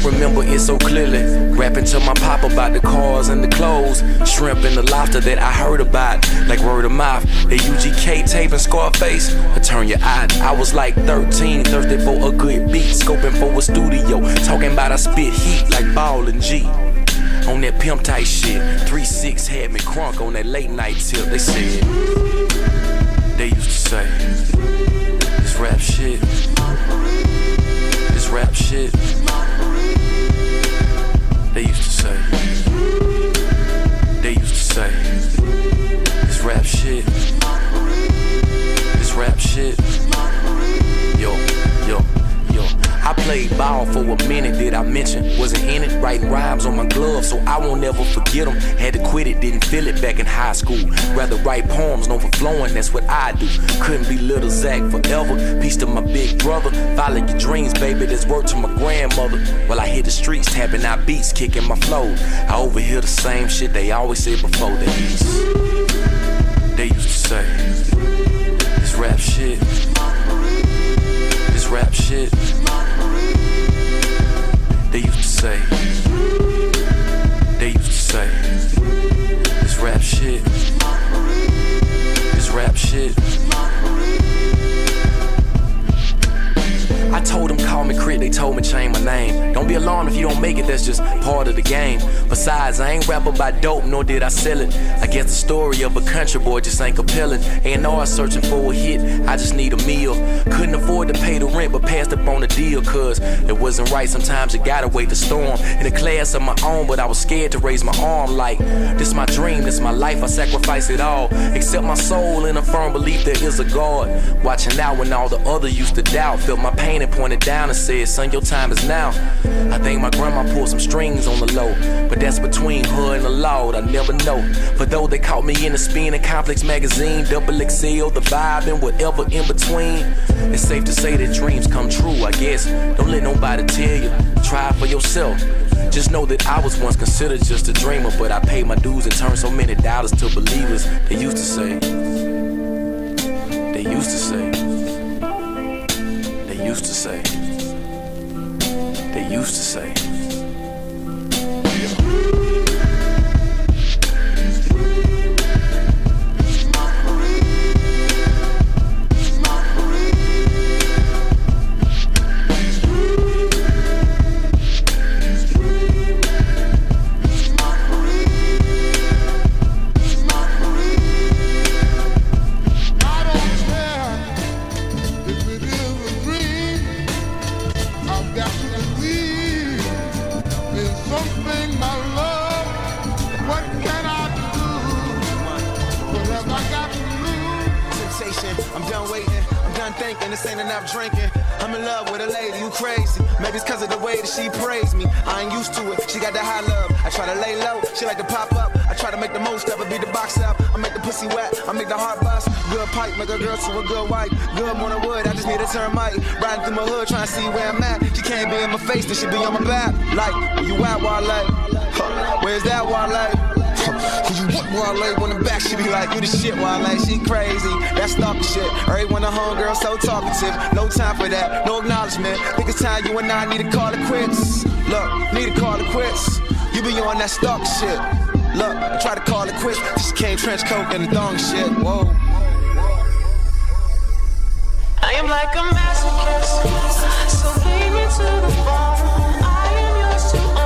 remember it so clearly. Rapping to my pop about the cars and the clothes, shrimp and the lobster that I heard about, like word of mouth. The UGK tape and Scarface, I turn your eye. I was like 13, thirsty for a good beat, scoping for a studio, talking about I spit heat like Ball and G. On that pimp type shit, 3-6 had me crunk on that late night tip. They said, they used to say, this rap shit, this rap shit. They used to say, they used to say, this rap shit, this rap shit. Yo, yo, yo. I played ball for a minute, did I mention? Wasn't in it, writing rhymes on my glove, so I won't ever forget them. Had to quit it, didn't feel it back in high school. Rather write poems, known for flowing, that's what I do. Couldn't be Little Zach forever. Peace to my big brother. Follow your dreams, baby, that's word to my grandmother. While I hit the streets, tapping out beats, kicking my flow. I overhear the same shit they always said before. They used to say, this rap shit, this rap shit. They used to say, they used to say, this rap shit, this rap shit. I told them call me Crit, they told me change my name. Don't be alarmed if you don't make it, that's just part of the game. Besides, I ain't rap about dope, nor did I sell it. I guess the story of a country boy just ain't compelling. A&R searching for a hit, I just need a meal. Couldn't afford to pay the rent, but passed up on the deal, cause it wasn't right. Sometimes you gotta wait the storm. In a class of my own, but I was scared to raise my arm. Like, this my dream, this my life, I sacrifice it all. Except my soul in a firm belief there is a God. Watching out when all the others used to doubt. Felt my pain and pointed down and said, son, your time is now. I think my grandma pulled some strings on the low, but that's between her and the Lord, I never know. For though they caught me in the Spin and Complex magazine, Double XL, the vibe, and whatever in between. It's safe to say that dreams come true, I guess. Don't let nobody tell you, try it for yourself. Just know that I was once considered just a dreamer, but I paid my dues and turned so many doubters to believers. They used to say, they used to say, they used to say, they used to say. This ain't enough drinking. I'm in love with a lady, you crazy. Maybe it's cause of the way that she praised me. I ain't used to it, she got that high love. I try to lay low, she like to pop up. I try to make the most of it, beat the box up. I make the pussy wet, I make the heart bust. Good pipe, make a girl to a good wife. Good morning wood, I just need a termite. Riding through my hood, trying to see where I'm at. She can't be in my face, then she be on my back. Like, where you at, Wale? Where's that, Wale? Cause you want Wale on the back, she be like, you the shit, Wale, she crazy, that's stalker shit. Everyone a homegirl so talkative, no time for that, no acknowledgement. Think it's time you and I need to call it quits. Look, need to call it quits. You be on that stalker shit. Look, I try to call it quits, just came trench coat and the thong shit, whoa. I am like a masochist, so lead me to the bone. I am yours to own.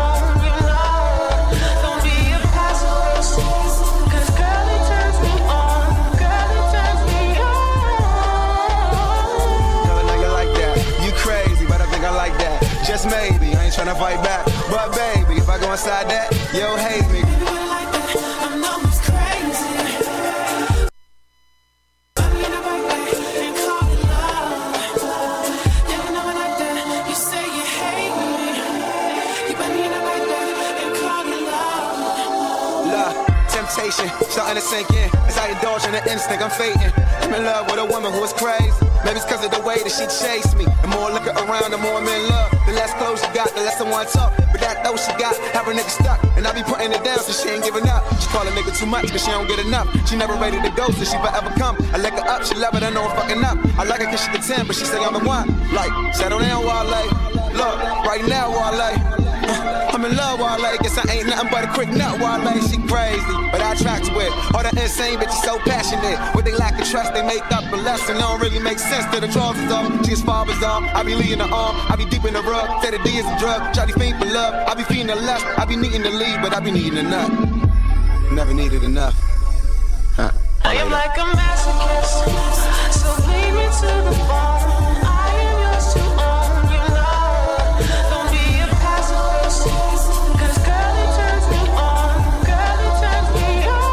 Just maybe, I ain't tryna fight back. But baby, if I go inside that, you'll hate me. I know it's crazy. You say you hate me. Temptation, starting to sink in. As I indulge in the instinct, I'm fating. I'm in love with a woman who is crazy. Maybe it's cause of the way that she chased me. The more looking around, the more I'm in love. The less clothes she got, the less I want to talk. But that though she got, have her nigga stuck. And I be putting it down so she ain't giving up. She call a nigga too much cause she don't get enough. She never ready to go so she forever come. I lick her up, she love it, I know I'm fucking up. I like her cause she can 10, but she say I'm the one. Like, settle down, Wale. Look, right now, Wale. nothing but a quick nut while she crazy. But I attract with all the insane bitches so passionate. What they lack of trust, they make up a lesson. It don't really make sense to the trousers on. She as far as on. I be leading the arm, I be deep in the rug. Say the D is a drug, try to fiend for love. I be feeding the lust, I be needing the lead, but I be needing a nut. Never needed enough. I am like a masochist, so lead me to the bone. I am yours to own, you know. Don't be a pacifist, cause girl, it turns me on. Girl, it turns me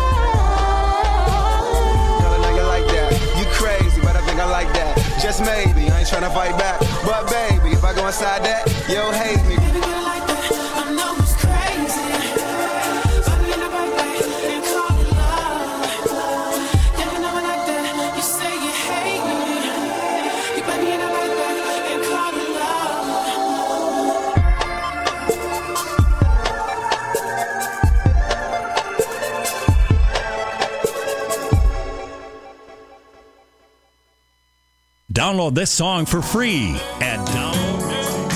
on. Girl, I know you like that. You crazy, but I think I like that. Just maybe, I ain't tryna fight back. But baby, if I go inside that, you'll hate me. Baby, girl, like that, I know it's crazy. Fuck me in the right way and call it love. Yeah, you know it like that, you say you hate me. You put me in the right way and call it Download this song for free at download.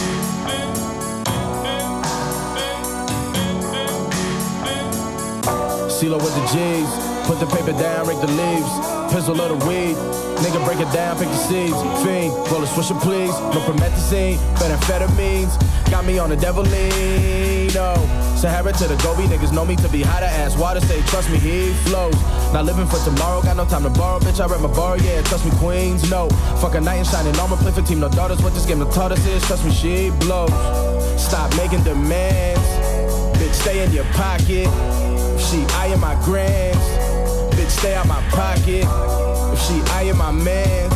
CeeLo with the G's, put the paper down, rake the leaves, pistol of the weed, nigga break it down, pick the seeds, fiend, roll a swisher please, no promethazine, methamphetamines, got me on the devilino, Sahara to the Gobi, niggas know me to be hot ass water, say trust me, he flows, not living for tomorrow, got no time to borrow, bitch, I rep my bar, yeah, trust me, queens, no, fuck a knight in shining armor, play for team, no daughters, what this game the taught us is, trust me, she blows, stop making demands, bitch, stay in your pocket. If she eyeing my grands, bitch, stay out my pocket. If she eyeing my mans,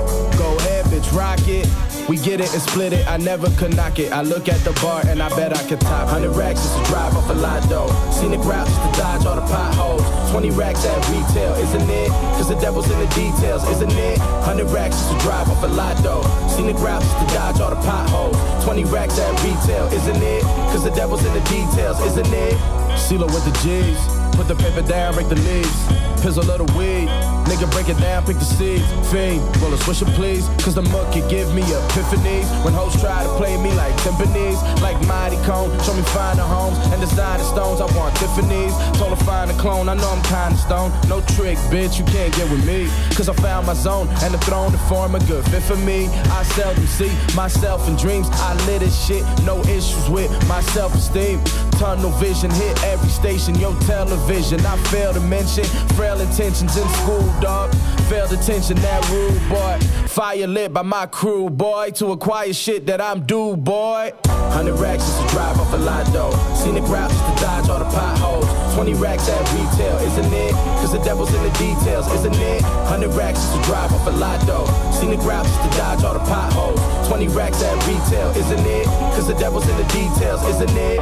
go ahead, bitch, rock it. We get it and split it, I never could knock it. I look at the bar and I bet I could top 100 racks just to drive off a lot though. Scenic route just to dodge all the potholes. 20 racks at retail, isn't it? Cause the devil's in the details, isn't it? 100 racks just to drive off a lot though. Scenic route just to dodge all the potholes. 20 racks at retail, isn't it? Cause the devil's in the details, isn't it? CeeLo with the G's, put the paper down, break the leaves. Pizzle of the weed, nigga break it down, pick the seeds. Fiend, roll a swisher please, cause the muck can give me epiphanies. When hoes try to play me like timpanis, like Mighty Cone, show me finer homes and designer stones. I want Tiffany's, told her find a clone, I know I'm kinda stoned. No trick, bitch, you can't get with me, cause I found my zone and the throne to form a good fit for me. I seldom see myself in dreams, I live this shit, no issues with my self-esteem. Tunnel vision, hit every station, yo television. I fail to mention frail intentions in school, dog. Failed attention, that rude boy. Fire lit by my crew, boy. To acquire shit that I'm due, boy. 100 racks just to drive off a lot, though. Scenic routes just to dodge all the potholes. 20 racks at retail, isn't it? Cause the devil's in the details, isn't it? 100 racks just to drive off a lot, though. Scenic routes just to dodge all the potholes. 20 racks at retail, isn't it? Cause the devil's in the details, isn't it?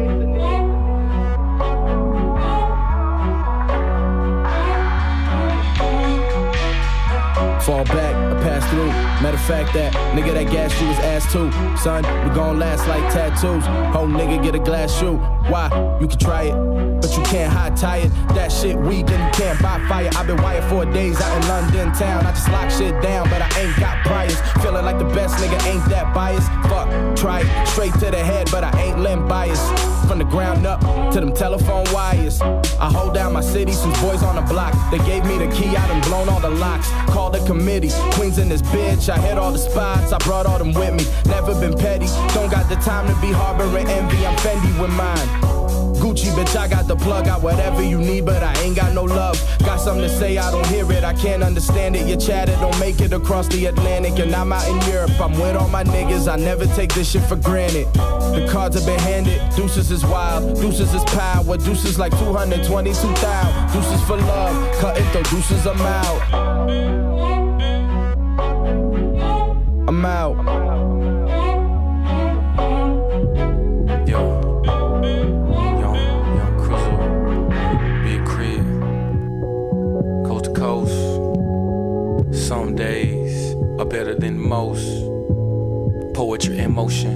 Fall back, I pass through. Matter of fact, that nigga that gas you his ass too. Son, we gon' last like tattoos. Whole nigga get a glass shoe. Why? You can try it, but you can't hot tie it. That shit weak and you can't buy fire. I've been wired 4 days out in London town. I just lock shit down, but I ain't got priors. Feeling like the best nigga, ain't that biased. Fuck, try it, straight to the head, but I ain't limb biased. From the ground up to them telephone wires. I hold down my city since boys on the block. They gave me the key, I done blown all the locks. Called the committee, Queens in this bitch. I hit all the spots, I brought all them with me. Never been petty, don't got the time to be harboring envy. I'm Fendi with mine. Gucci, bitch, I got the plug, got whatever you need, but I ain't got no love. Got something to say, I don't hear it, I can't understand it. Your chatter don't make it across the Atlantic, and I'm out in Europe. I'm with all my niggas, I never take this shit for granted. The cards have been handed, deuces is wild, deuces is power, deuces like 222,000. Deuces for love, cut it though, deuces I'm out. I'm out. Some days are better than most. Poetry in motion.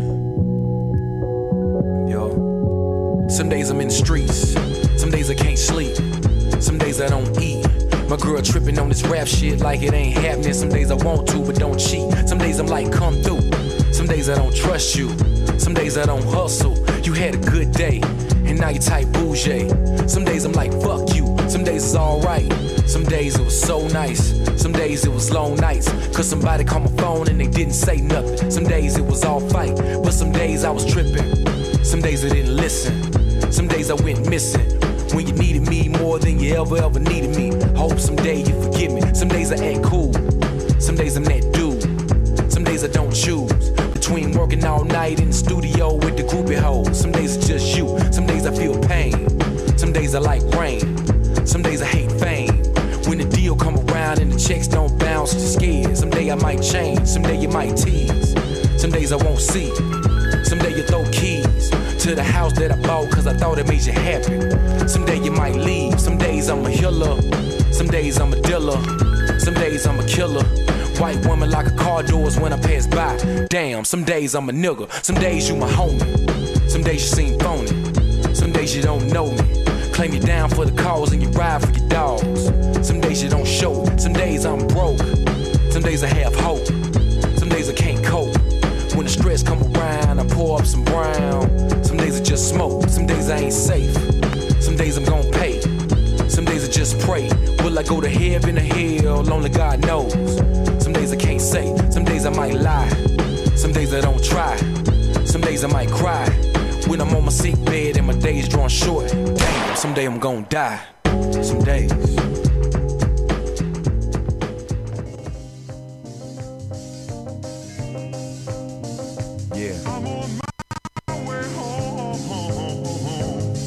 Yo. Some days I'm in the streets. Some days I can't sleep. Some days I don't eat. My girl tripping on this rap shit like it ain't happening. Some days I want to, but don't cheat. Some days I'm like, come through. Some days I don't trust you. Some days I don't hustle. You had a good day. and now you type bougie. Some days I'm like, fuck you. Some days it's alright. Some days it was so nice. Some days it was long nights. Cause somebody called my phone and they didn't say nothing. Some days it was all fight, but some days I was tripping. Some days I didn't listen. Some days I went missing. When you needed me more than you ever needed me. Hope someday you forgive me. Some days I act cool. Some days I'm that dude. Some days I don't choose. Between working all night in the studio with the groupie hoes. Some days it's just you. Some days I feel pain. Some days I like rain. Some days I hate fame. When the deal come around and the checks don't bounce, you're scared. Some day I might change. Some day you might tease. Some days I won't see. Some day you throw keys to the house that I bought cause I thought it made you happy. Some day you might leave. Some days I'm a healer. Some days I'm a dealer. Some days I'm a killer. White woman like a car doors when I pass by. Damn, some days I'm a nigga. Some days you my homie. Some days you seem phony. Some days you don't know me. Claim you down for the cause and you ride for your dogs. Some days you don't show it. Some days I'm broke. Some days I have hope. Some days I can't cope. When the stress come around, I pour up some brown. Some days I just smoke. Some days I ain't safe. Some days I'm gon' pay. Some days I just pray. Will I go to heaven or hell? Only God knows. Some days I can't say. Some days I might lie. Some days I don't try. Some days I might cry. When I'm on my sick bed and my days drawn short. Damn, someday I'm gon' die. Some days. Yeah. I'm on my way home.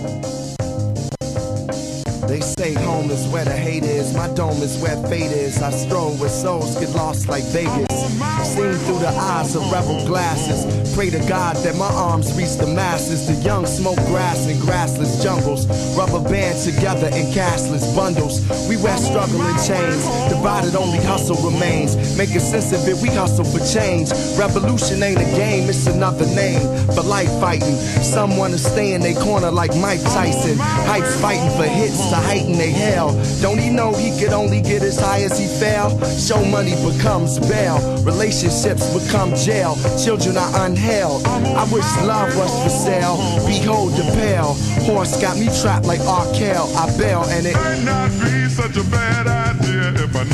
They say home is where the hate is. My dome is where fate is. I stroll where souls get lost like Vegas. Seen through the eyes of rebel glasses. Pray to God that my arms reach the masses. The young smoke grass in grassless jungles. Rubber band together in cashless bundles. We wear struggle in chains. Divided only hustle remains. Making sense of it, we hustle for change. Revolution ain't a game, it's another name for life fighting. Some wanna stay in their corner like Mike Tyson. Heights fighting for hits to heighten their hell. Don't he know he could only get as high as he fell? Show money becomes bail. Relationships become jail. Children are unheld. I wish love was for sale. Behold the pale. Horse got me trapped like Arkell. I bail and it might not be such a bad idea if I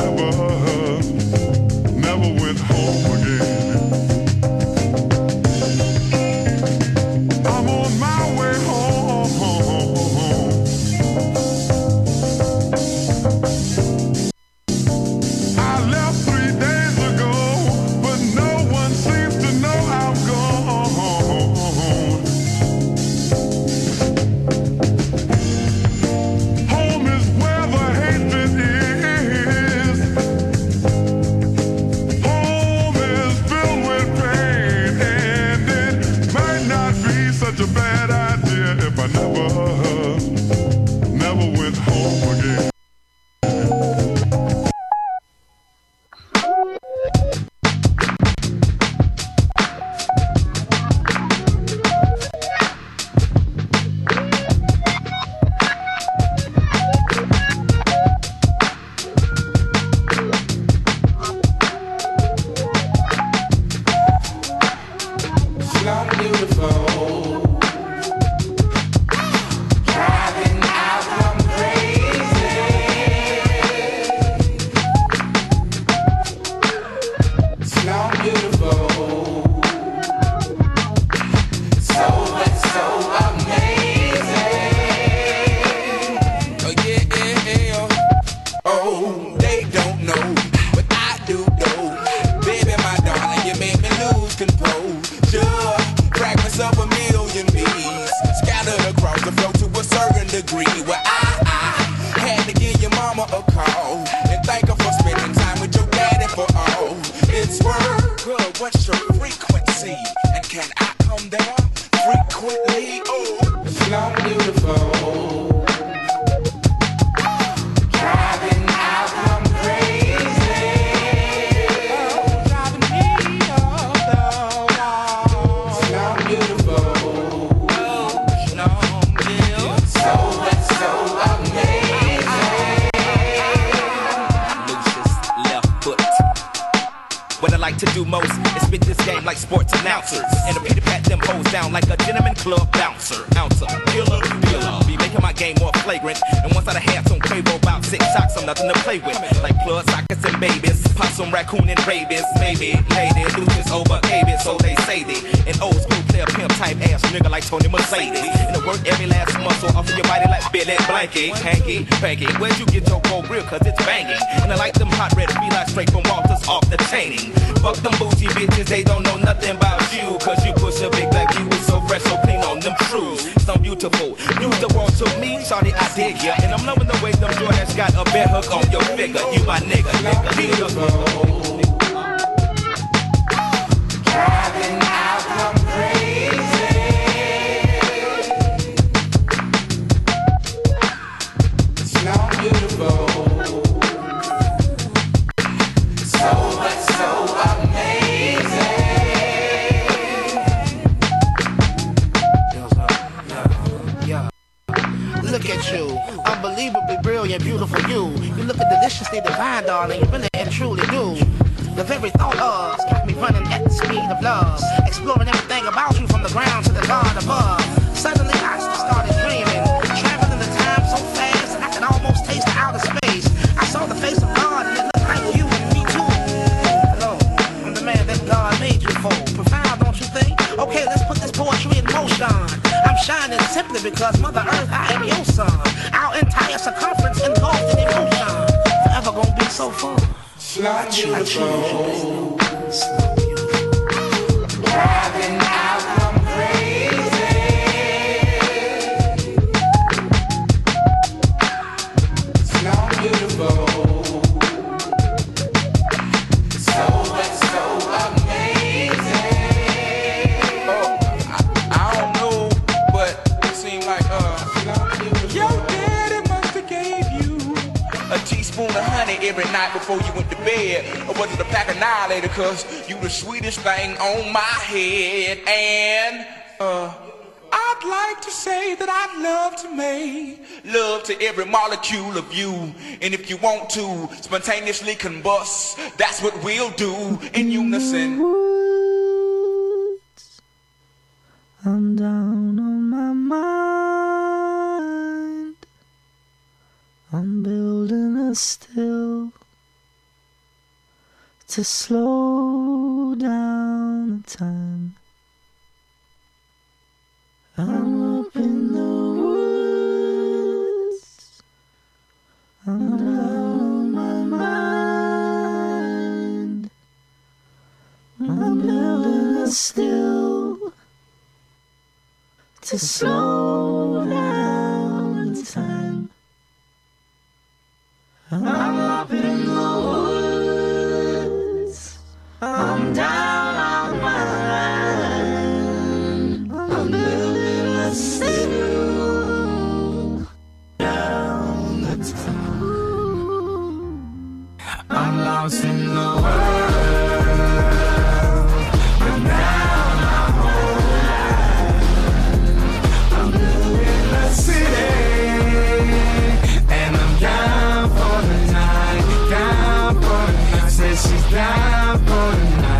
never went home again. I'm on my way home. I left 3 days ago, but no one seems to know I'm gone. Home is where the hatred is. Home is filled with pain, and it might not be such a bad idea if I never went home again. What I like to do most is spit this game like sports announcers in a Peter Pat them hoes down like a gentleman club bouncer. Ouncer, dealer, be making my game more flagrant. And once I had some Quavo about 6 shots, I'm nothing to play with. Like blood sockets and babies, possum, raccoon, and rabies. Maybe, lady, Lucius overgave it, so they say they. An old school player pimp type ass nigga like Tony Mercedes. And it work every last muscle off of your body like Billy Blanky. Hanky, panky, where'd you get your cold real? Cause it's banging. And I like them hot red feelines straight from Walters off the chaining. Fuck them bougie bitches, they don't know nothing about you. Cause you push a big like you was so fresh, so clean on them shoes. So beautiful, you the world to me, shawty, I dig ya. And I'm loving the way them Jordans got a bear hook on your figure. You my nigga. Driving out, I'm crazy. It's not beautiful. So much, so amazing. Look at you, unbelievably brilliant, beautiful you. You look deliciously divine, darling, you really and truly do. The very thought of got me running at the speed of love, exploring everything about you from the ground to the God above. Suddenly I started dreaming, traveling the time so fast I could almost taste the outer space. I saw the face of God and it looked like you and me too. Hello, I'm the man that God made you for. Profound, don't you think? Okay, let's put this poetry in motion. I'm shining simply because Mother Earth, I am your son. Our entire circumference engulfed in emotion. Forever gonna be so fun. Slot beautiful. Driving out, I'm crazy. Slot beautiful. So much, so amazing. I don't know, but it seemed like your daddy must have gave you a teaspoon of honey every night before you went to bed. Or was it a pack of Annihilator? Cause you the sweetest thing on my head. And I'd like to say that I'd love to make love to every molecule of you. And if you want to spontaneously combust, that's what we'll do in unison. I'm down on my mind. I'm building a still to slow down the time. I'm up in the woods. I'm down on my mind. I'm building a still to slow down the time. I'm up in the woods. I'm down on my line. I'm building a still down the time. I'm lost in the world, but now I'm alive. I'm building a city, and I'm down for the night, down for the night. Says she's down for the night.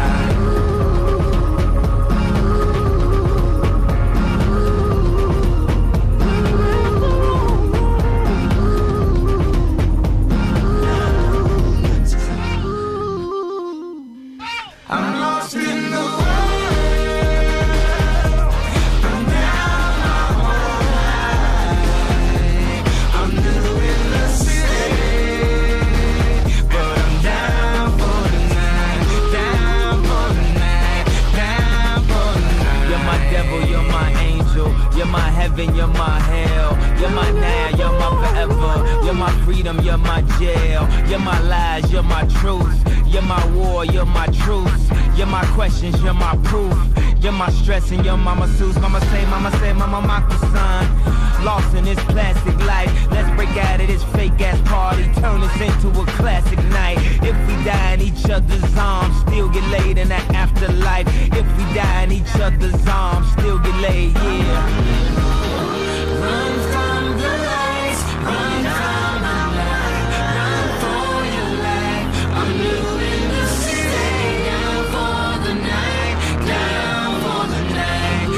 I'm lost in the world. I'm down my whole life. I'm new in the city, but I'm down for the night, down for the night, down for the night. You're my devil, you're my angel, you're my heaven, you're my hell, you're my now, you're my forever, you're my freedom, you're my jail, you're my lies, you're my truth. You're my war, you're my truth. You're my questions, you're my proof. You're my stress and you're my masseuse. Mama say, mama Mako son. Lost in this plastic life. Let's break out of this fake ass party. Turn this into a classic night. If we die in each other's arms, still get laid in that afterlife. If we die in each other's arms, still get laid, yeah. Run from the lights, run from the night, run for your life. I'm moving the city, down for the night, down for the night,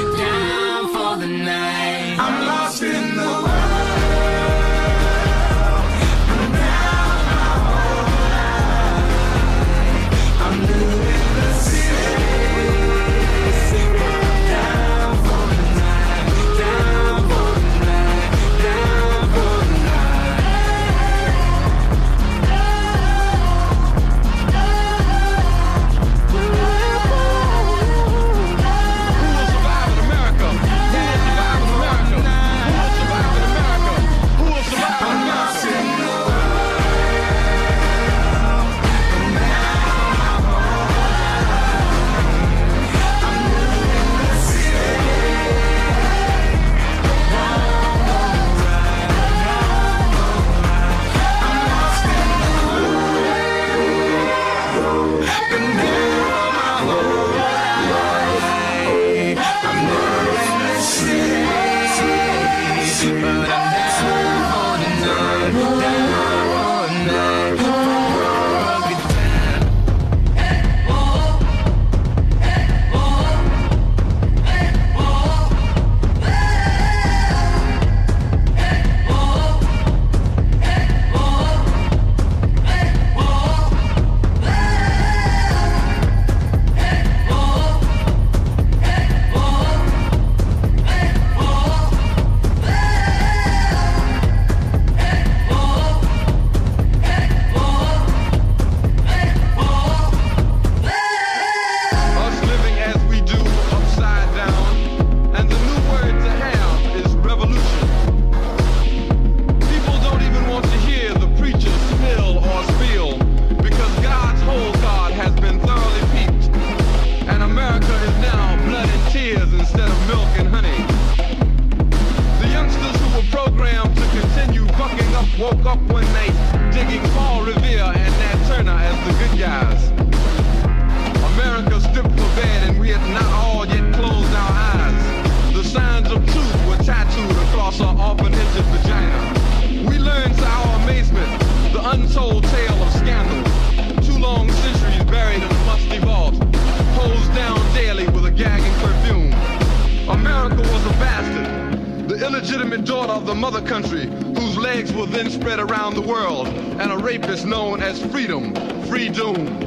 America was a bastard, the illegitimate daughter of the mother country, whose legs were then spread around the world, and a rapist known as freedom, free doom.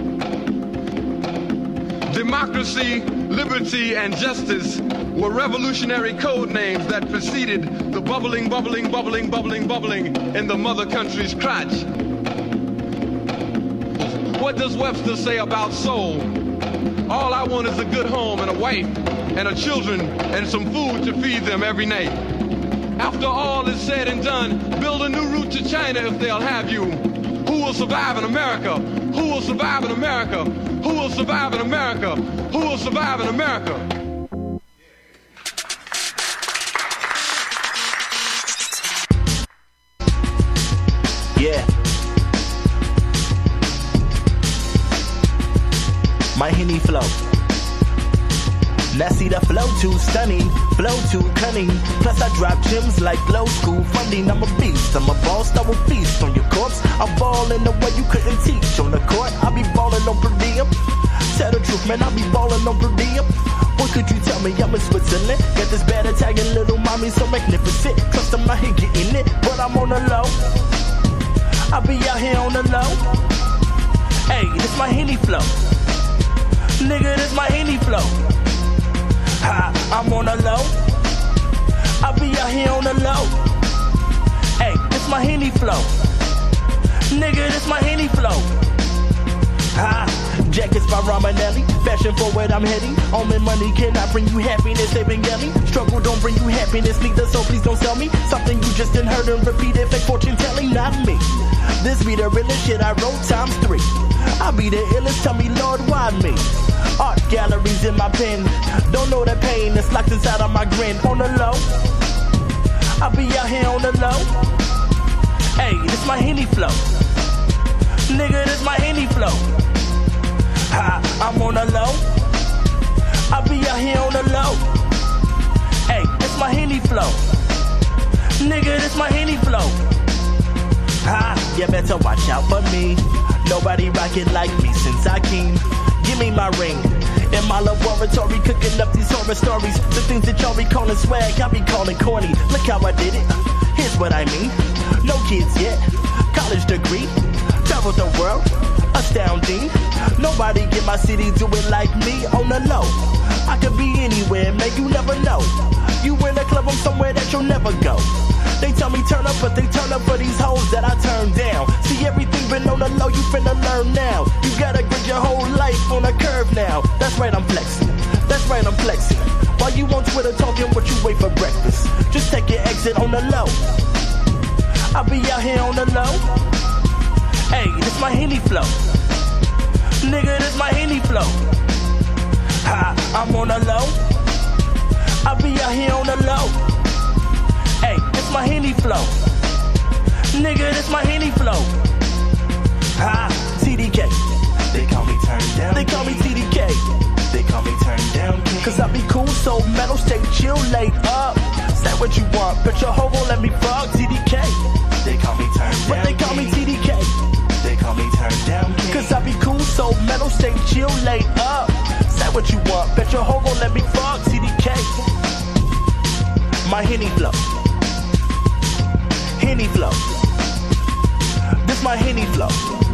Democracy, liberty, and justice were revolutionary code names that preceded the bubbling, bubbling, bubbling, bubbling, bubbling in the mother country's crotch. What does Webster say about soul? All I want is a good home and a wife and a children and some food to feed them every night. After all is said and done, build a new route to China if they'll have you. Who will survive in America? Who will survive in America? Who will survive in America? Who will survive in America? Yeah. My Henny flow. Now see the flow too stunning, flow too cunning. Plus I drop gems like low school funding. I'm a beast, I'm a boss, I will feast on your corpse. I ball in the way you couldn't teach on the court. I be balling on per diem. Tell the truth, man, I be balling on per diem. What could you tell me? I'm in Switzerland. Got this bad Italian little mommy so magnificent. Trust I'm out here getting it, but I'm on the low. I be out here on the low. Hey, this my Henny flow. Nigga, this my Henny flow. Ha, I'm on the low. I be out here on the low. Hey, this my Henny flow. Nigga, this my Henny flow. Ha, jackets by Romanelli. Fashion forward, I'm heading. All my money cannot bring you happiness, Evangeli. Struggle don't bring you happiness, neither, so please don't sell me something you just didn't heard and repeated. Fake fortune telling, not me. This be the realest shit I wrote ×3. I be the illest, tell me, Lord, why me? Art galleries in my pen. Don't know the pain that's locked inside of my grin. On the low, I be out here on the low. Hey, this my Henny flow. Nigga, this my Henny flow. Ha, I'm on the low. I be out here on the low. Hey, this my Henny flow. Nigga, this my Henny flow. Ha, you better watch out for me. Nobody rockin' like me since I came. Give me my ring. In my laboratory, cooking up these horror stories. The things that y'all be calling swag, I be calling corny. Look how I did it. Here's what I mean. No kids yet. College degree. Traveled the world. Astounding. Nobody in my city do it like me on the low. I could be anywhere, man, you never know. You in a club, I'm somewhere that you'll never go. They tell me turn up, but they turn up for these hoes that I turn down. See, everything been on the low, you finna learn now. You gotta grid your whole life on a curve now. That's right, I'm flexing. That's right, I'm flexing. While you on Twitter talking what you wait for breakfast, just take your exit on the low. I be out here on the low. Hey, this my Henny flow. Nigga, this my Henny flow. Ha, I'm on the low. I be out here on the low. Hey, this my Henny flow. Nigga, this my Henny flow. Ha, TDK. They call me turn down. They call me TDK. They call me turn down king. Cause I be cool, so metal, stay chill, laid up. Say what you want, but your hoe won't let me fuck. TDK. They call me turn down. But they call me TDK. They call me turn down king. Cause I be cool, so metal, stay chill, laid up. Say what you want, bet your hoe won't let me fuck. TDK. My Henny flow. Henny flow. This my Henny flow.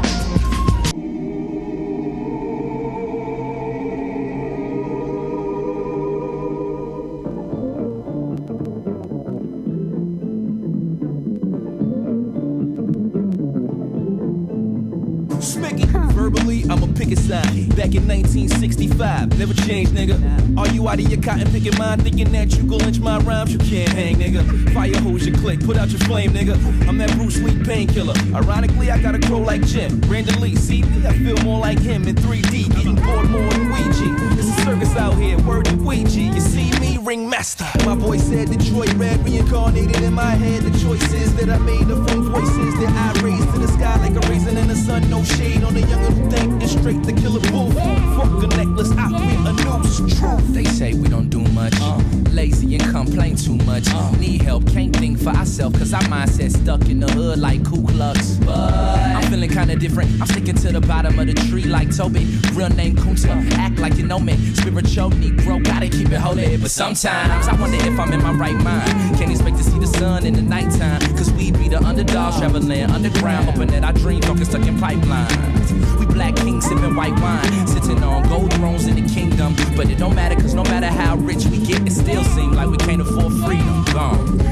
Verbally, I'ma pick a side. Back in 1965, never changed, nigga. Are you out of your cotton picking mind, thinking that you gon' lynch my rhymes? You can't hang, nigga. Fire hose your click, put out your flame, nigga. I'm that Bruce Lee painkiller. Ironically, I got a crow like Jim. Brandon Lee, see me? I feel more like him in 3D, getting bored more than Ouija. It's a circus out here, word to Ouija. You see me, ringmaster. My voice said Detroit red, reincarnated in my head. The choices that I made, the phone voices that I raised to the sky like a raisin in the sun. No shade on the youngin' who think it's straight to kill a bull. Fuck a necklace, I wear a noose. Truth. They say we don't do much. Lazy and complain too much. Need help, can't think for ourselves, cause our mindset stuck in the hood like Ku Klux. But I'm feeling kinda different. I'm sticking to the bottom of the tree like Toby. Real name Kunta, act like you know me. Spiritual Negro, gotta keep it holy. But sometimes I wonder if I'm in my right mind. Can't expect to see the sun in the nighttime, cause we be the underdogs traveling underground, hoping that our dreams don't get stuck in pipelines. We black kings sipping white wine, sitting on gold thrones in the kingdom. But it don't matter, cause no matter how rich we get, it still seems like we can't afford freedom. Gone.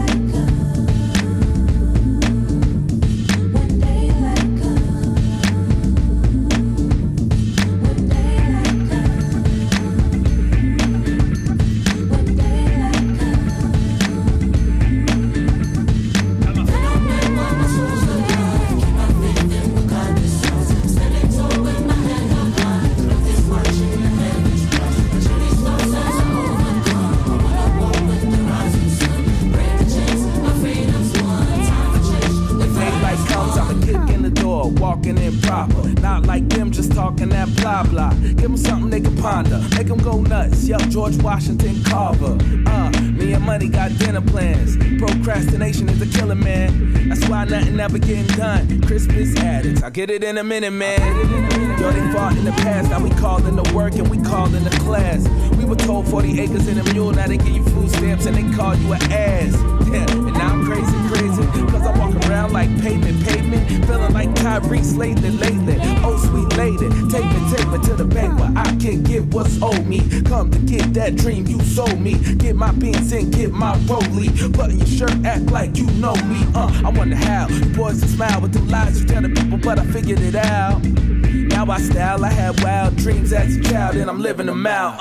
Make them go nuts, yo, George Washington Carver. Me and money got dinner plans. Procrastination is a killer, man. That's why nothing ever getting done. Crispus addicts, I'll get it in a minute, man. Yo, they fought in the past, now we call in the work and we call in the class. We were told 40 acres and a mule, now they give you food stamps and they call you an ass. Yeah, and now I'm crazy, cause I'm walking around like pavement, feeling like Tyrese lately. Oh, sweet lady, take me to the bank where I can get what's owed me. Come to get that dream you sold me. Get my beans in, get my rollie. Button your shirt, act like you know me. I wonder how you boys can smile with the lies you tell the people, but I figured it out. Now I style, I had wild dreams as a child, and I'm living them out.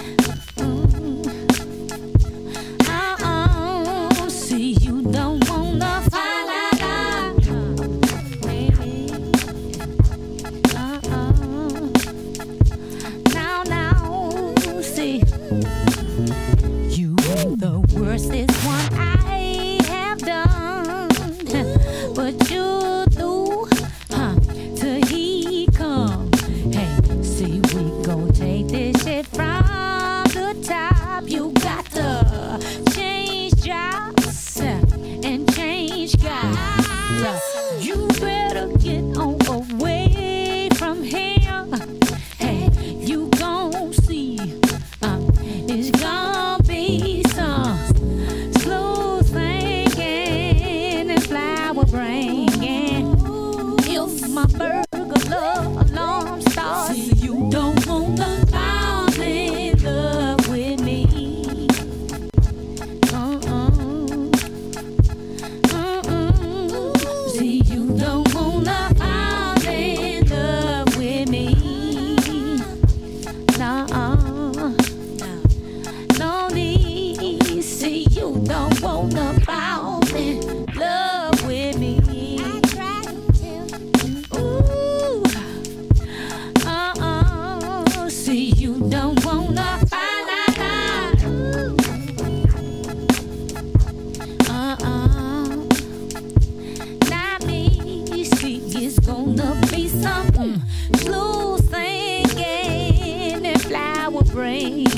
Don't want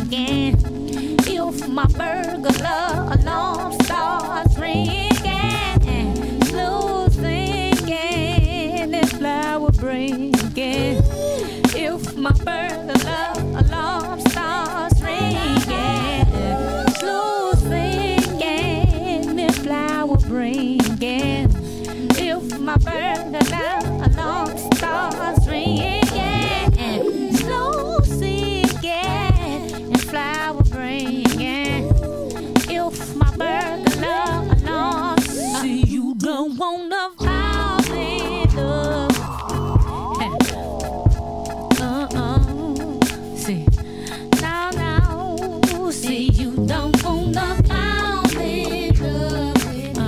singing. If my burglar alarm starts ringing, slow singing and flower bringing. If my burglar alarm starts ringing, slow singing and flower bringing. If my burglar alarm starts ringing, slow singing and flower bringing. If my burglar alarm, see you don't wanna fall in love. See, now, see you don't wanna fall in love with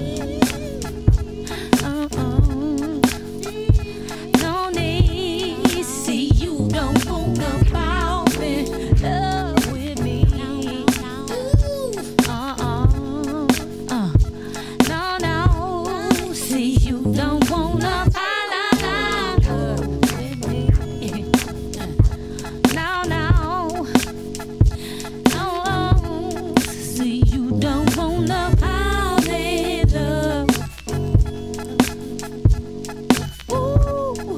no need. See you don't wanna fall in love with me. No, see you don't wanna fall in love with me. No, see you don't wanna fall in love. Ooh,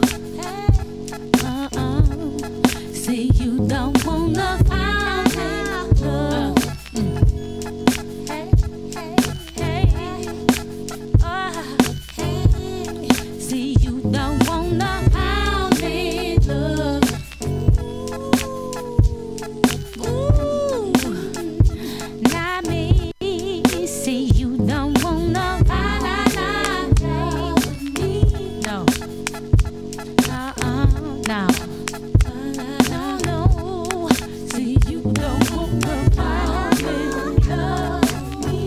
see you don't wanna fall in love. See you don't wanna fall in love. Ooh, not me. See you don't wanna fall in love with me. No. No. See you don't wanna fall in love with me.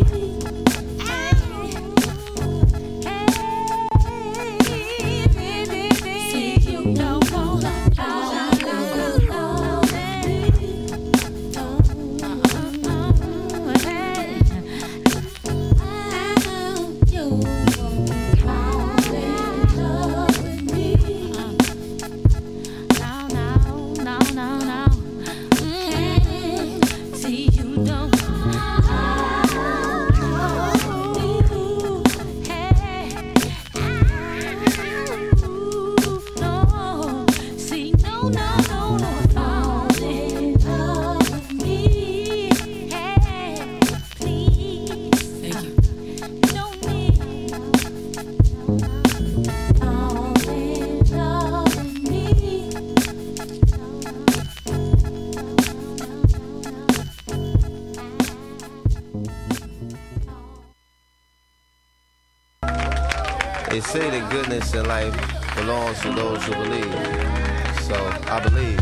See you don't wanna fall in love with me. No. See you don't. No. See no. Fall in love with me. Please. Thank you. No need. Fall in love with me. They say that goodness in life belongs to those who believe. So I believe.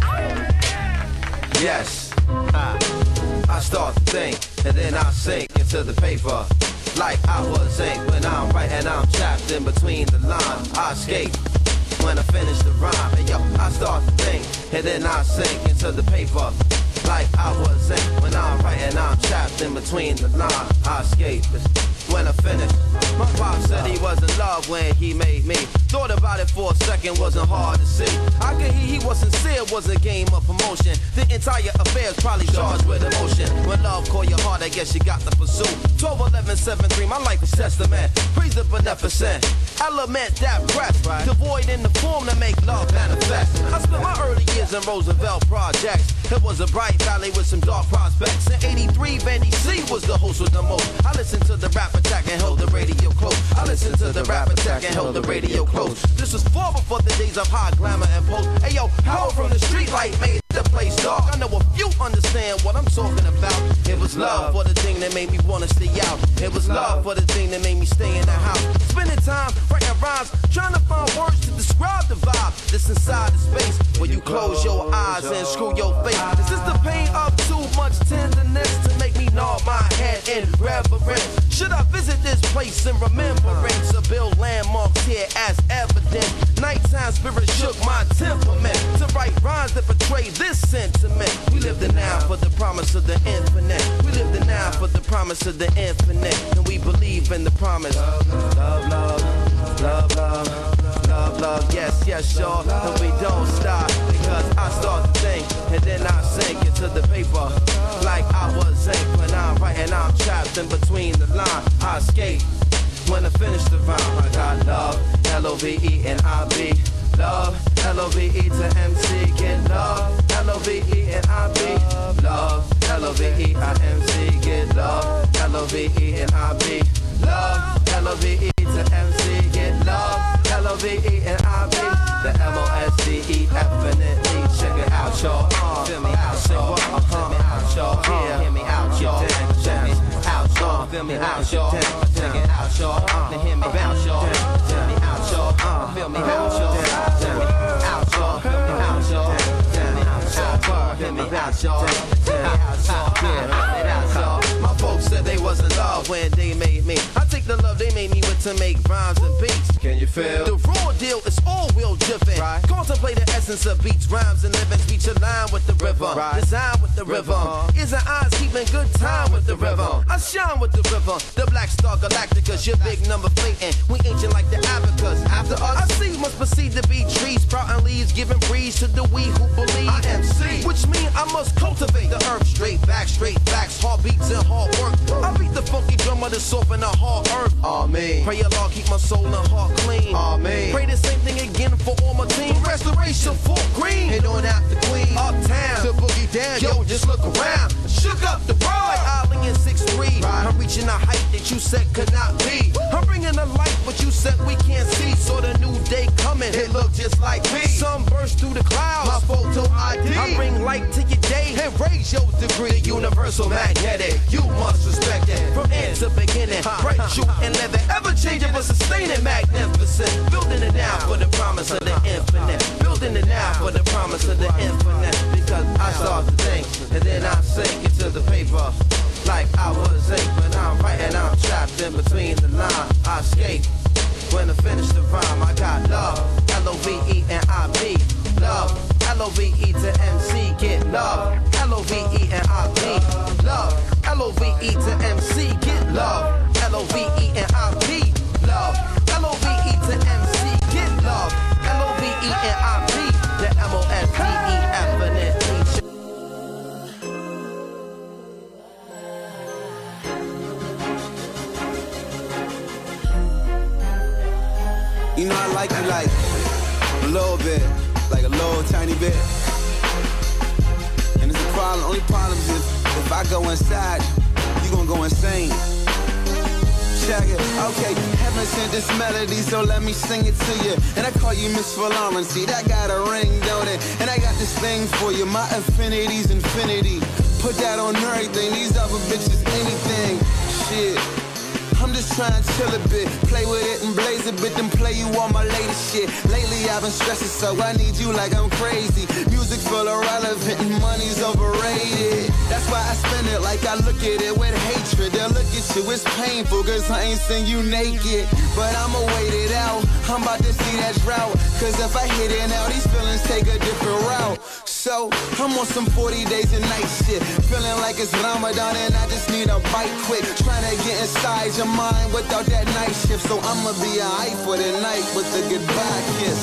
Yes, I start to think, and then I sink into the paper. Like I was ink when I'm writing, I'm trapped in between the lines. I escape when I finish the rhyme. And yo, I start to think, and then I sink into the paper. Like I was ink when I'm writing, I'm trapped in between the lines. I escape when I finish. My pop said he was in love when he made me. Thought about it for a second, wasn't hard to see. I could hear he was sincere, was a game of promotion. The entire affair's probably charged with emotion. When love call your heart, I guess you got to pursue. 12-11-7-3, my life is testament. Praise the beneficent element that breath, devoid in the form to make love manifest. I spent my early years in Roosevelt projects. It was a bright valley with some dark prospects. In '83, Vandy C was the host with the most. I listened to the rap attack and held the radio close. I listened to the rap attack and held the radio close. This was far before the days of high glamour and post. Hey yo, power from the street light made the place dark. I know a few understand what I'm talking about. It was love for the thing that made me wanna stay out. It was love for the thing that made me stay in the house. Spending time writing rhymes, trying to find words to describe the vibe that's inside the space where you close your eyes and screw your face. Is this the pain of too much tenderness to make me nod my head in reverence? Should I visit this place in remembrance or build landmarks here as evidence? Nighttime spirit shook my temperament to write rhymes that portray this sentiment. We live the now for the promise of the infinite. We live the now for the promise of the infinite. And we believe in the promise. Love, love, love, love, love, love, love. Yes, yes, sure. And we don't stop because I start to think and then I sink into the paper. I escape. When I finish the rhyme, I got love, L-O-V-E-N-I-B. Love, L-O-V-E to MC, get love, L-O-V-E-N-I-B. Love, L-O-V-E-I-M-C, get love, L-O-V-E-N-I-B. Love, L-O-V-E to MC, get love, L-O-V-E-N-I-B. The M-O-S-D-E-F-N-N-E, check it out, y'all. Feel me out, y'all. Feel me out, y'all. Hear me out, y'all. Check me out, y'all. Feel me out, y'all. Check it out, y'all. Hear me out, y'all. Feel me out, y'all. Feel me out, y'all. Feel me out, y'all. Feel me out, y'all. Feel me out, y'all. Feel me out, y'all. My folks said they wasn't love when they made me. I take the love they made me with to make rhymes and beats. Can you feel? The raw deal is all real driven. Right. Contemplate the essence of beats, rhymes, and living. Speech align with the rhythm. Right. Design with the rhythm. Ears and eyes keeping good time with the rhythm. I shine with the rhythm. The Black Star Galacticus, your big number flating. We ancient like the abacus. After us, I see must proceed to be trees, sprouting leaves, giving breeze to the we who believe. I MC, which means I must cultivate the earth. Straight backs, heartbeats and hard work. I beat the funky drummer that's soft in the hard earth. Amen. Pray Allah keep my soul and heart clean. Amen. Pray the same thing again for all my team. Restoration full green. Head on out the queen. Uptown to boogie down. Yo, just look around. Shook up the world like Ali and 6'3". Right. I'm reaching a height that you said could not be. I'm bringing a light, but you said we can't see. So the new day coming, it look just like me. Sun burst through the clouds. My photo ID. I bring light to your day and raise your degree. The universal magnetic. You must respect it from end to beginning. Bright, true, and never ever changing, but sustaining, magnificent. Building it now for the promise of the infinite. Building it now for the promise of the infinite. Because I start to think, and then I sink into the paper. Like I was ink, when I'm writing, I'm trapped in between the lines. I escape. When I finish the rhyme, I got love, L-O-V-E-N-I-B. Love, L-O-V-E to MC, get love, L-O-V-E-N-I-B. Love, L-O-V-E to MC, get love, L-O-V-E-N-I-B. Love, L-O-V-E to MC, get love, L-O-V-E-N-I-B. The M-O-S-D-E-F-N-N-E. You know I like you like a little bit, like a little tiny bit. And it's a problem, only problem is if I go inside, you gon' go insane. Check it, okay, heaven sent this melody, so let me sing it to you. And I call you Miss Valorant, see that got a ring, don't it? And I got this thing for you, my affinity's infinity. Put that on everything, these other bitches anything, shit. I'm just trying to chill a bit, play with it and blaze a bit, then play you all my latest shit. Lately I've been stressing, so I need you like I'm crazy. Music full of relevant and money's overrated. That's why I spend it like I look at it with hatred. They'll look at you, it's painful, cause I ain't seen you naked. But I'ma wait it out, I'm about to see that drought. Cause if I hit it now, these feelings take a different route. So, I'm on some 40 days and night shit. Feeling like it's Ramadan and I just need a bite quick. Trying to get inside your mind without that night shift. So I'ma be alright for the night with a goodbye kiss.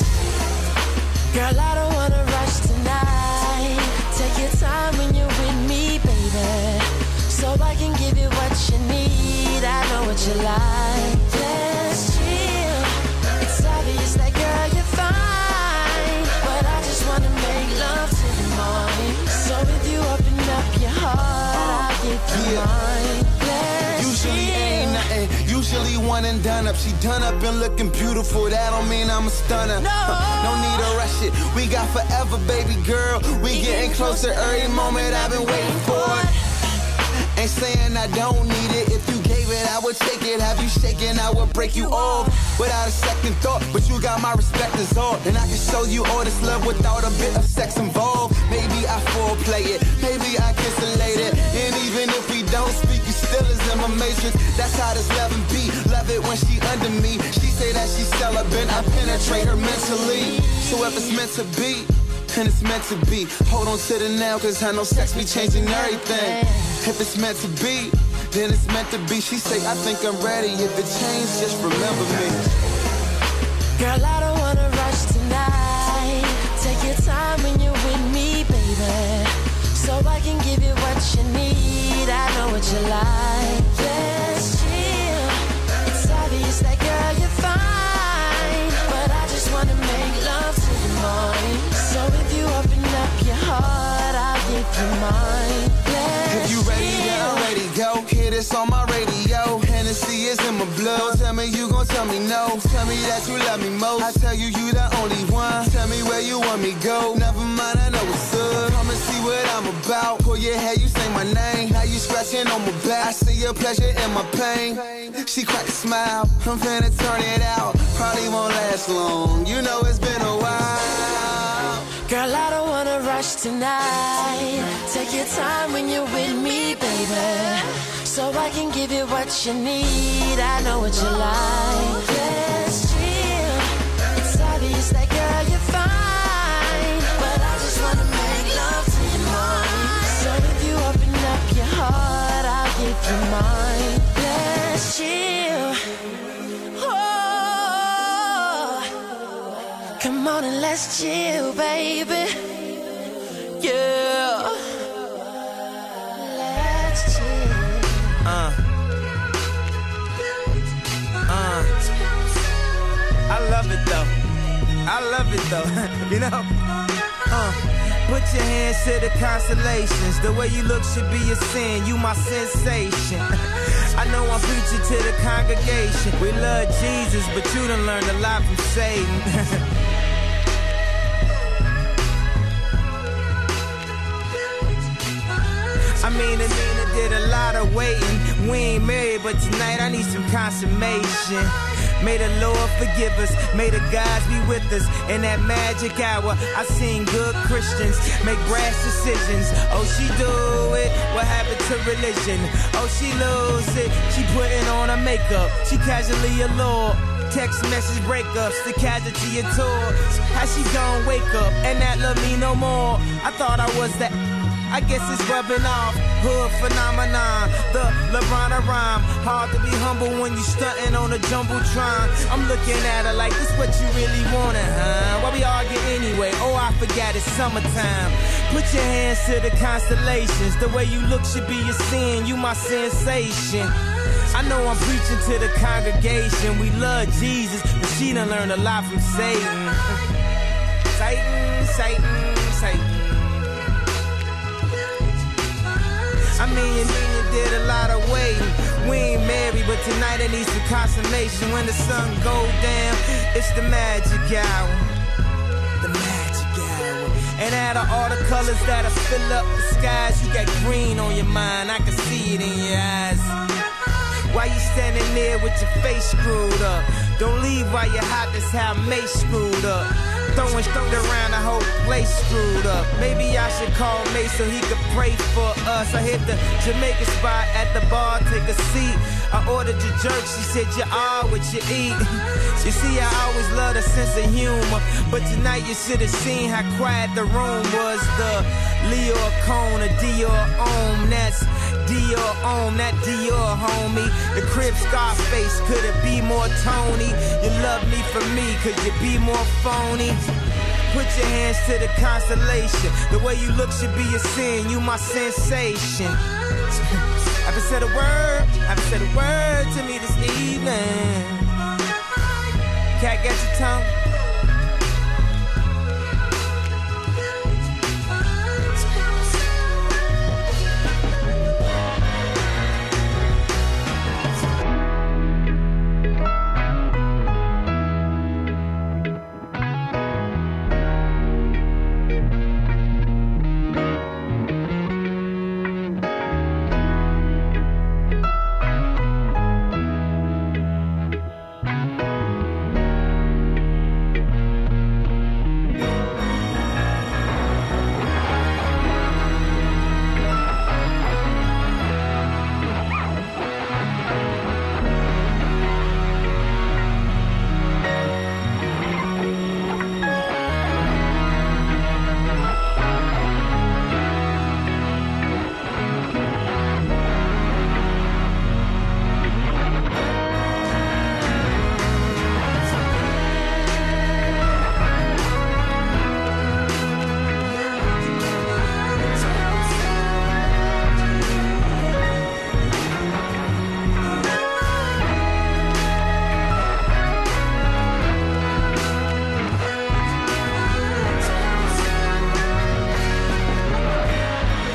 Girl, I don't wanna rush tonight. Take your time when you're with me, baby. So I can give you what you need. I know what you like. Let's chill. It's obvious that girl you're fine, but I just wanna make love to the morning. So if you open up your heart, I'll give you mine. Usually ain't nothing, usually one and done up. She done up and looking beautiful, that don't mean I'm a stunner. No need to rush it, we got forever, baby girl. We getting closer every moment, I've been waiting for it. Ain't saying I don't need it, if you gave it, I would take it. Have you shaken, I would break you off without a second thought. But you got my respect is all, and I can show you all this love without a bit of sex involved. Maybe I foreplay it, maybe I kiss it later. And even if we don't speak, you still is in my matrix. That's how this loving be, love it when she under me. She say that she's celibate, I penetrate her mentally. So if it's meant to be, and it's meant to be, hold on to the now, cause I know sex be changing everything. If it's meant to be, then it's meant to be. She say, I think I'm ready, if it changed, just remember me. Girl, I don't wanna rush tonight. Take your time when you're with me, baby. So I can give you what you need. I know what you like. Let's chill. me you gon' tell me no. Tell me that you love me most. I tell you you the only one. Tell me where you want me go. Never mind, I know what's up. Come and see what I'm about. Pull your hair, you say my name. Now you scratching on my back. I see your pleasure in my pain. She cracked a smile. I'm finna turn it out. Probably won't last long. You know it's been a while. Girl, I don't wanna rush tonight. Take your time when you're with me, baby, so I can give you what you need. I know what you like. Let's chill. It's obvious that, girl, you're fine, but I just wanna make love to your mind. So if you open up your heart, I'll give you mine. Let's chill. Come on and let's chill, baby. Yeah. Let's chill. I love it though. I love it though. You know? Put your hands to the constellations. The way you look should be a sin. You my sensation. I know I'm preaching to the congregation. We love Jesus, but you done learned a lot from Satan. I mean, Anina did a lot of waiting. We ain't married, but tonight I need some consummation. May the Lord forgive us, may the gods be with us. In that magic hour, I seen good Christians make brash decisions. Oh, she do it, what happened to religion? Oh, she lose it, she putting on her makeup. She casually allured. Text message breakups, the casualty of tours. How she gon' wake up and not love me no more? I thought I was that. I guess it's rubbing off. Hood phenomenon, the LeBron rhyme. Hard to be humble when you stunting on a jumbotron. I'm looking at her like, this what you really wanted, huh? Why we argue anyway? Oh, I forgot it's summertime. Put your hands to the constellations. The way you look should be a sin. You my sensation. I know I'm preaching to the congregation. We love Jesus, but she done learned a lot from Satan. Satan, Satan, Satan. I mean, you did a lot of waiting. We ain't married, but tonight I need some consummation. When the sun go down, it's the magic hour. The magic hour. And out of all the colors that'll fill up the skies, you got green on your mind. I can see it in your eyes. Why you standing there with your face screwed up? Don't leave while you're hot, that's how Mace screwed up. Throwing around, the whole place screwed up. Maybe I should call Mace so he could pray for us. I hit the Jamaican spot at the bar, take a seat. I ordered your jerk, she said you are what you eat. You see, I always loved a sense of humor, but tonight you should have seen how quiet the room was. The Leo Cone, a Dior Om, that's Dior Om, that Dior homie. The crib Scarface, could it be more Tony? You love me for me, could you be more phony? Put your hands to the constellation. The way you look should be a sin. You my sensation. I haven't said a word. I haven't said a word to me this evening. Cat, get your tongue.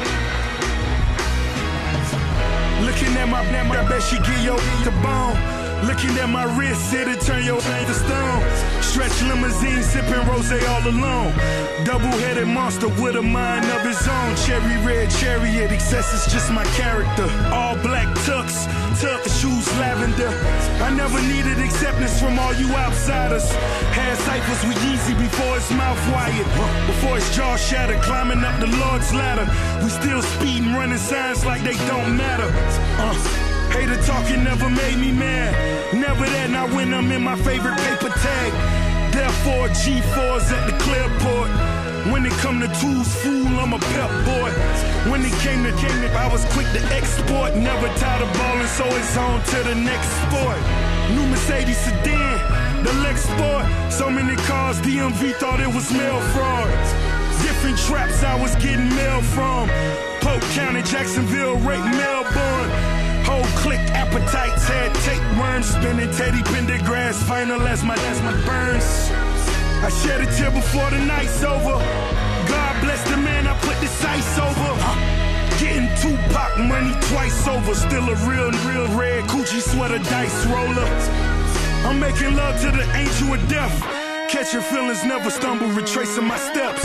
I bet she give your the bone. Looking at my wrist, it'll turn your hand to stone. Stretch limousine, sipping rosé all alone. Double-headed monster with a mind of his own. Cherry red chariot, excess is just my character. All black tux, shoes lavender. I never needed acceptance from all you outsiders. Had ciphers with Yeezy before his mouth wired. Before his jaw shattered, climbing up the Lord's ladder. We still speeding, running signs like they don't matter. Hater talking never made me mad. Never that, not when I'm in my favorite paper tag. Therefore, G4's at the Clearport. When it come to tools, fool, I'm a pep boy. When it came to I was quick to export. Never tired of balling, so it's on to the next sport. New Mercedes sedan, the Lex Sport. So many cars, DMV thought it was mail fraud. Different traps I was getting mail from. Polk County, Jacksonville, Rake, Melbourne. Whole click appetites had tapeworms spinning. Teddy Pendergrass final as my burns. I shed a tear before the night's over. God bless the man I put the sights over. Getting Tupac money twice over. Still a real red Gucci sweater dice roller. I'm making love to the angel of death. Catching feelings, never stumble, retracing my steps.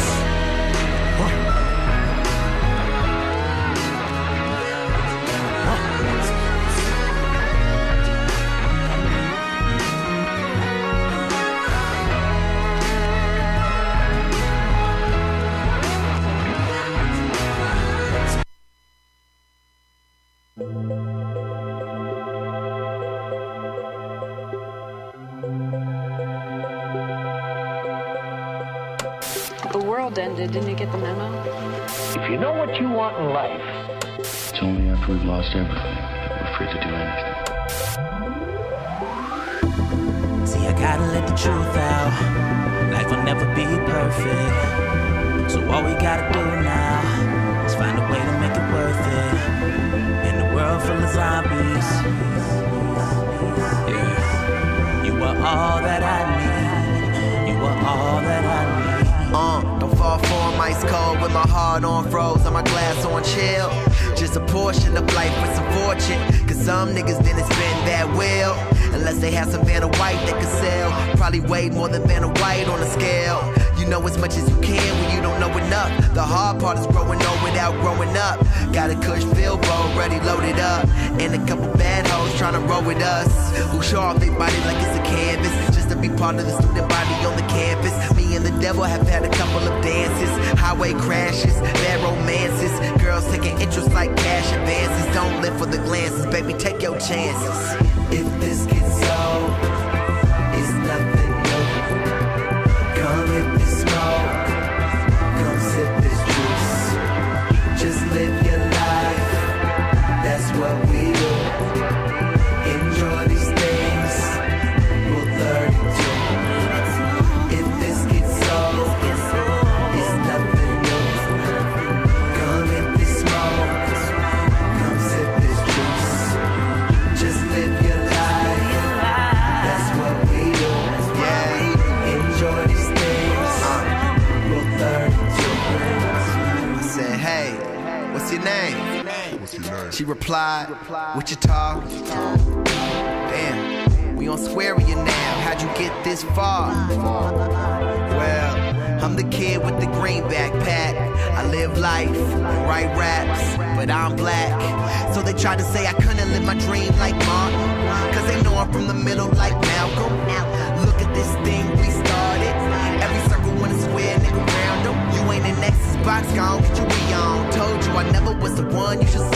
Ended. Didn't you get the memo? If you know what you want in life, it's only after we've lost everything that we're free to do anything. See, I gotta let the truth out. Life will never be perfect. So all we gotta do now is find a way to make it worth it. In a world full of zombies, yeah. You are all that I need. You are all that I need. Don't fall for 'em ice cold with my heart on froze and my glass on chill. Just a portion of life with some fortune. Cause some niggas didn't spend that well. Unless they had some Vanna White that could sell. Probably way more than Vanna White on the scale. You know as much as you can when you don't know enough. The hard part is growing old without growing up. Got a Kush Philbo ready loaded up. And a couple bad hoes trying to roll with us. Who show off their body like it's a canvas. Just to be part of the student body on the campus. Me and the devil have had a couple of dances. Highway crashes, bad romances. Girls taking interest like cash advances. Don't live for the glances, baby, take your chances. If this gets old, it's nothing new. Come hit this smoke, come sip this juice. Just live your life, that's what we do. Enjoy these things, Rule 32. If this gets old, it's nothing new. Come hit this smoke, come sip this juice. Just live your life, that's what we do. Yeah, enjoy these things, Rule 32. I said, hey, what's your name? She replied, Wichita. Damn, we on Square you now. How'd you get this far? Well, I'm the kid with the green backpack. I live life, write raps, but I'm black. So they tried to say I couldn't live my dream like Martin. Cause they know I'm from the middle like Malcolm. Look at this thing we started. Every circle when it's square, nigga round them. You ain't in Nexus box, gon' get your we on. Told you I never was the one, you should